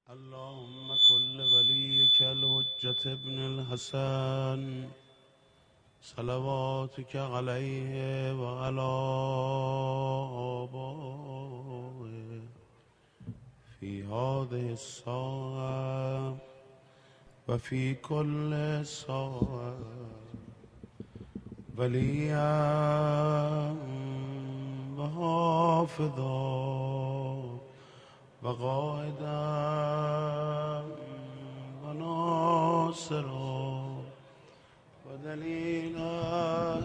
اللهم كل وليك الحجة ابن الحسن صلواتك عليه وعلى آبائه في هذه الساعة وفي كل ساعة وليا وحافظا وقائدا وناصرا ودليلا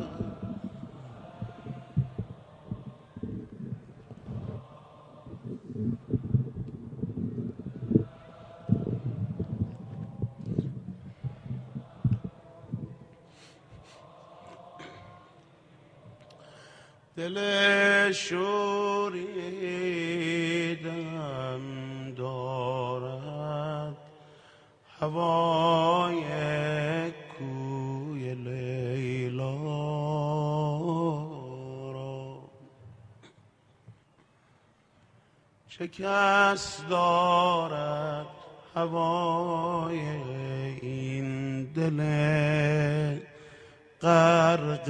دل شوریدم دارد هوای کوی لیلا را، شکست دارد هوای این دل غرق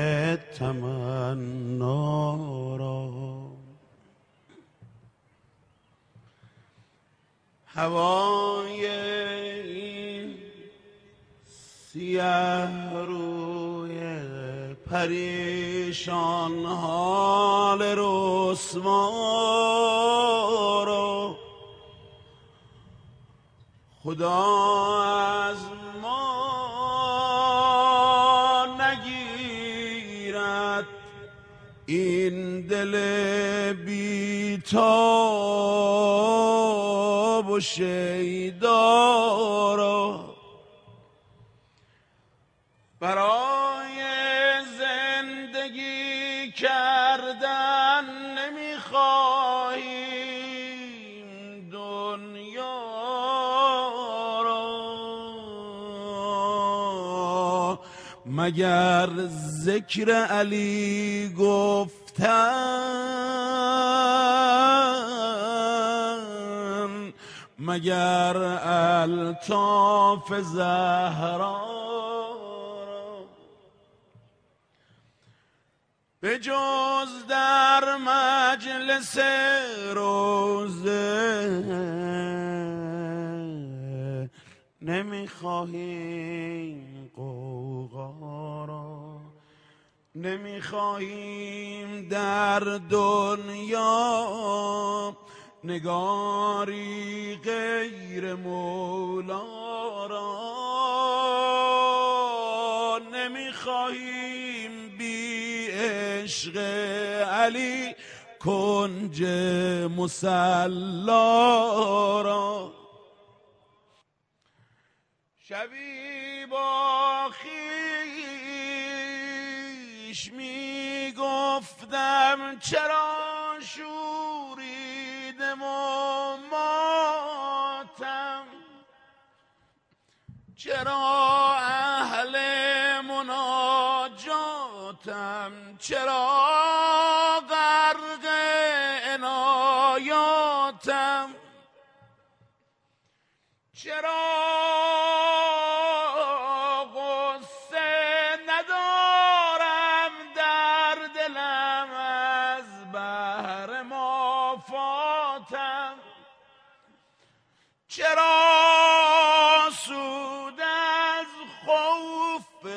تمنا را. هوای این سیه روی پریشان حال رسوا را خدا از ما نگیرد، این دل بیتاب و شیدا را. برای زندگی کردن نمیخواهیم دنیا را، مگر ذکر علی گفتن، مگر الطاف زهرا. به جز در مجلس روزه نمیخواهیم غوغا را، نمیخواهیم در دنیا نگاری غیر مولا را، نمیخواهیم بی عشق علی کنج مصلا را. شبی با خویش می گفتم چرا شوریدم و ماتم، چرا اهل مناجاتم، چرا غرق عنایاتم، چرا غصه ندارم در دلم از بحر مافاتم، چرا سود از خوف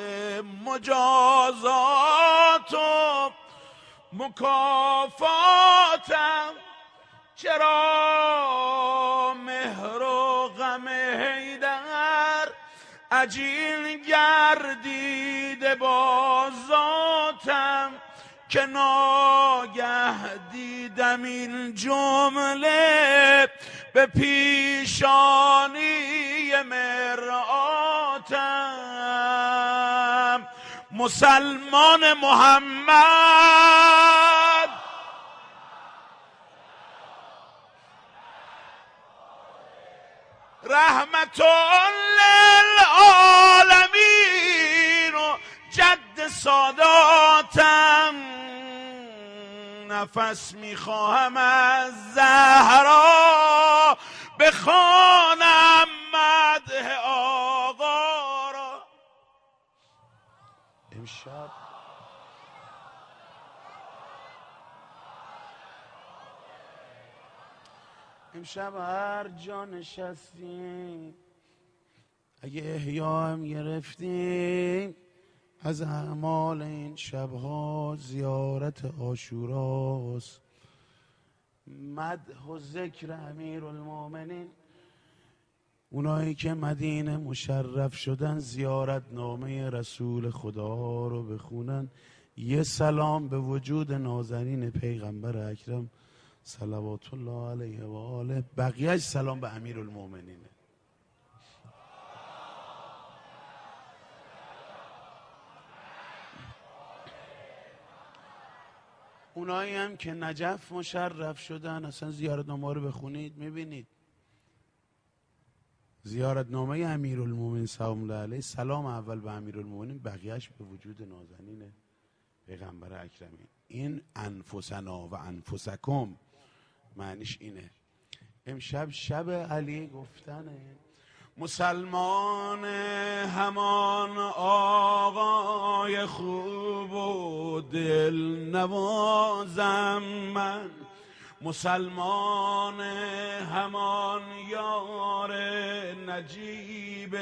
مجازات و مکافاتم، چرا مهر و غم حیدر عجین گردیده با ذاتم، که ناگه دیدم این جمله به پیشانی مرآتم. مسلمان محمد رحمت للعالمین و جد ساداتم، نفس میخواهم از زهرا بخوانم مدح آقا را. امشب هر جا نشستیم، اگه احیا هم گرفتیم، از اعمال این شبها زیارت عاشوراست. مدح و ذکر امیرالمومنین، اونایی که مدینه مشرف شدن زیارت نامه رسول خدا رو بخونن. یه سلام به وجود نازنین پیغمبر اکرم صلوات الله علیه و آله. بقیهش سلام به امیرالمومنینه. اونایی هم که نجف مشرف شدن اصلا زیارتنامه رو بخونید میبینید زیارتنامه امیرالمومنین سلام الله علیه، سلام اول به امیرالمومنین، بقیهش به وجود نازنین پیغمبر اکرمی. این انفسنا و انفسکم معنیش اینه. امشب شب علی گفتنه. مسلمان همان آقای خوب و دل نوازم من، مسلمان همان یار نجیب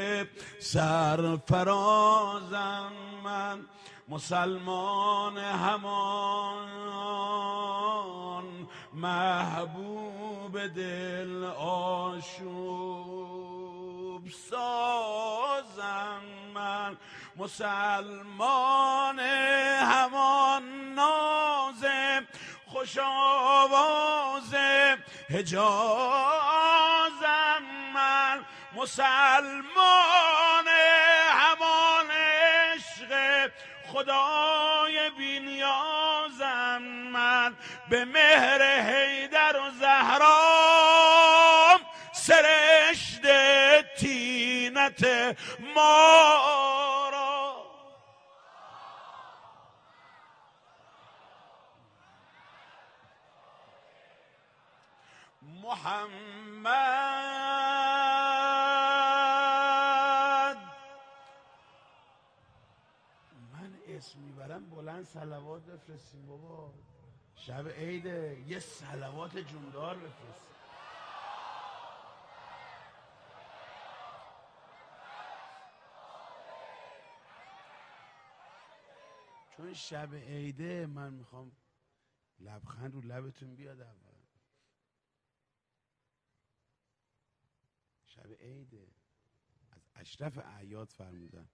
سرفرازم من، مسلمان همان محبوب دل آشوب سازم من، مسلمان همان نازم خوش آواز حجازم من، مسلمان همان عشق خدای بی‌نیازم من، به مهر حیدر و زهرا سرشته طینت ما را. محمد، من اسم میبرم بلند صلوات بفرستیم بابا، شب عیده یه صلوات جوندار بفرستیم. چون شب عیده من میخوام لبخند رو لبتون بیاد. اول شب عیده، از اشرف اعیاد فرمودن.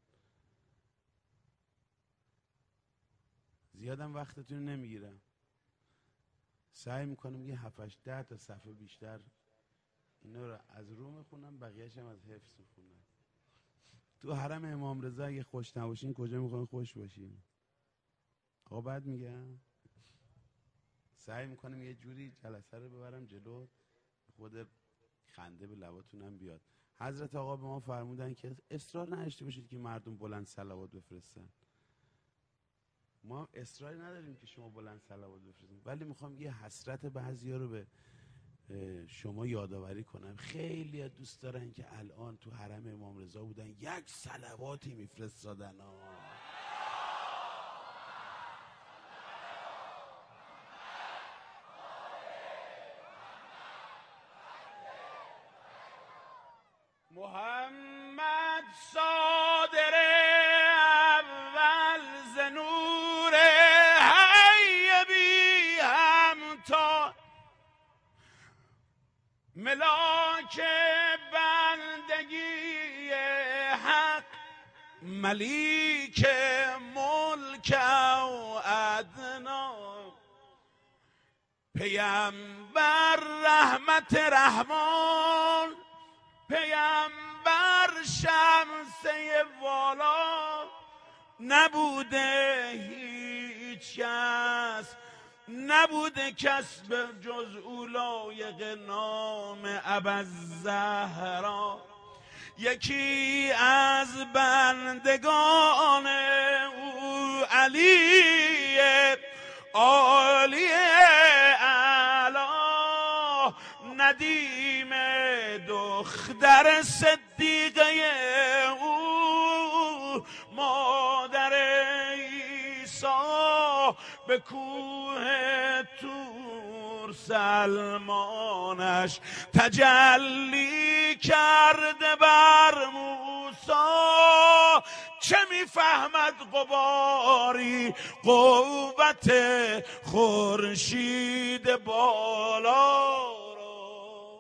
زیادم وقتتون نمیگیرم، سعی میکنم یه 7-8-10 تا صفحه بیشتر اینا رو از رو میخونم، بقیه‌اش هم از حفظ میخونم. تو حرم امام رضا اگه خوش نباشین کجا میخواین خوش باشین؟ آقا بعد میگم سعی میکنم یه جوری جلسه رو ببرم جلو خود خنده به لباتونم بیاد. حضرت آقا به ما فرمودن که اصرار نداشته باشید که مردم بلند صلوات بفرستن. ما هم اصراری نداریم که شما بلند صلوات بفرستید، ولی میخوام یه حسرت بعضیا رو به شما یادآوری کنم. خیلی دوست دارن که الان تو حرم امام رضا بودن یک صلواتی میفرستادن. محمد صادر اول ز نور حی بی همتا، ملاک بندگی حق، ملیک ملک و ادنا، پیامبر رحمت رحمان، پیامبر شمسه والا، نبوده هیچ کس، نبوده کس به جز او لایق نام ابوالزهرا. یکی از بندگان او علی عالی اعلی، ندیم دختر صدیقه او، مادر عیسی به کوه طور سلمانش تجلی کرده بر موسی. چه میفهمد غباری قوت خورشید بالا را؟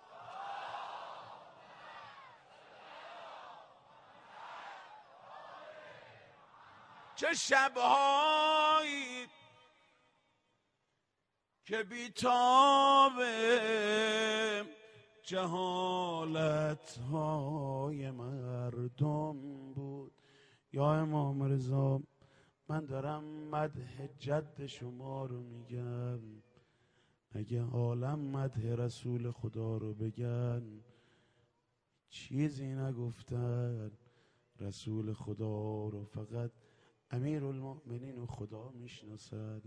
چه شبهایی که بی‌تاب جهالت‌های مردم بود. یا امام رضا، من دارم مدح جد شما رو میگم، اگه عالم مدح رسول خدا رو بگن چیزی نگفتن. رسول خدا رو فقط امیرالمؤمنین و خدا میشناسن.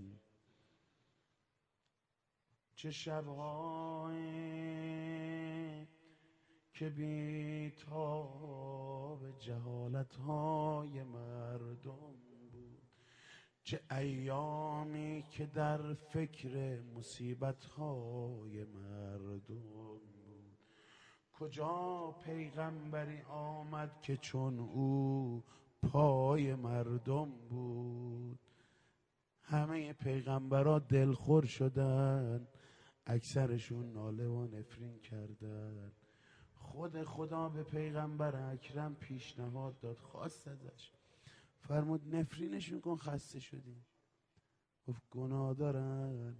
چه شب‌هایی که بی‌تاب جهالت‌های مردم بود، چه ایامی که در فکر مصیبت‌های مردم بود. کجا پیغمبری آمد که چون او پای مردم بود؟ همه پیغمبرها دلخور شدن، اکثرشون ناله و نفرین کردن. خود خدا به پیغمبر اکرم پیشنهاد داد، خواست ازش، فرمود نفرینشون کن، خسته شدیم. گفت گناه دارن،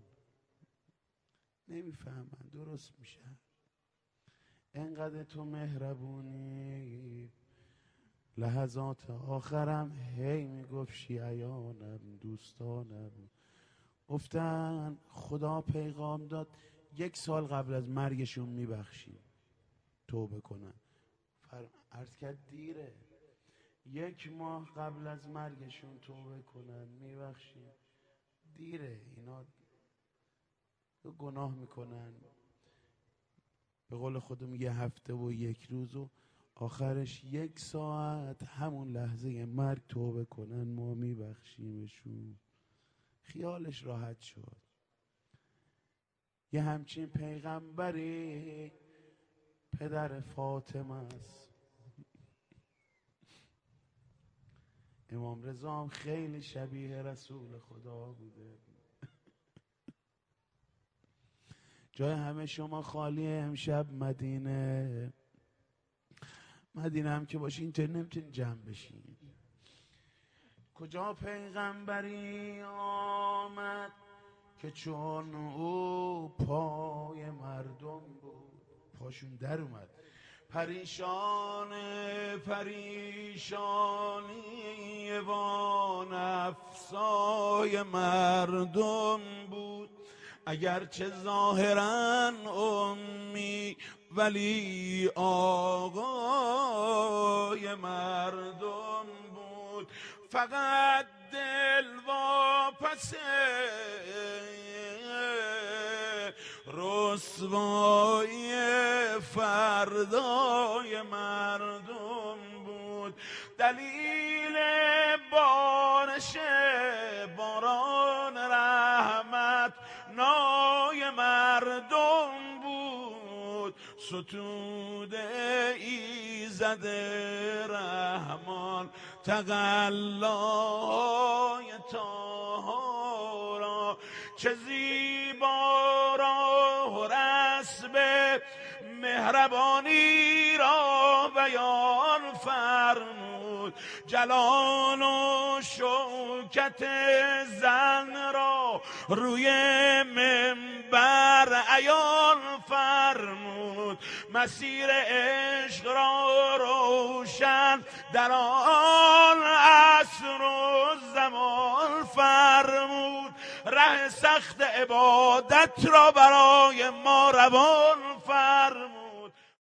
نمیفهمن، درست میشن. انقدر تو مهربونی، لحظات آخرم هی میگفت شیعیانم، دوستانم گفتن خدا پیغام داد 1 سال قبل از مرگشون میبخشیم، توبه کنن. عرض کرد دیره، 1 ماه قبل از مرگشون توبه کنن میبخشیم، دیره. اینا گناه میکنن، به قول خودم 1 هفته و 1 روز و آخرش 1 ساعت، همون لحظه مرگ توبه کنن ما میبخشیمشون. خیالش راحت شد. یه همچین پیغمبری پدر فاطمه است. امام رضا هم خیلی شبیه رسول خدا بوده. جای همه شما خالیه امشب مدینه. مدینه هم که باشین اینطور نمیتونین جمع بشین. کجا پیغمبری آمد که چون او پای مردم بود، پاشون در اومد. پریشان پریشانی و نفسای مردم بود، اگرچه ظاهراً امی ولی آقای مردم بود. فقط دل واپس رسوایی فردای مردم بود. دلیل بارش باران رحمت نای مردم بود. ستود ایزد رحمان تقلای طاهارا، چه زیبا راه و رسم مهربانی را بیان فرمود. جلال و شوکت زن را روی منبر عیان فرمود. مسیر عشق را روشن در آن عصر و زمان فرمود. ره سخت عبادت را برای ما روان فرمود.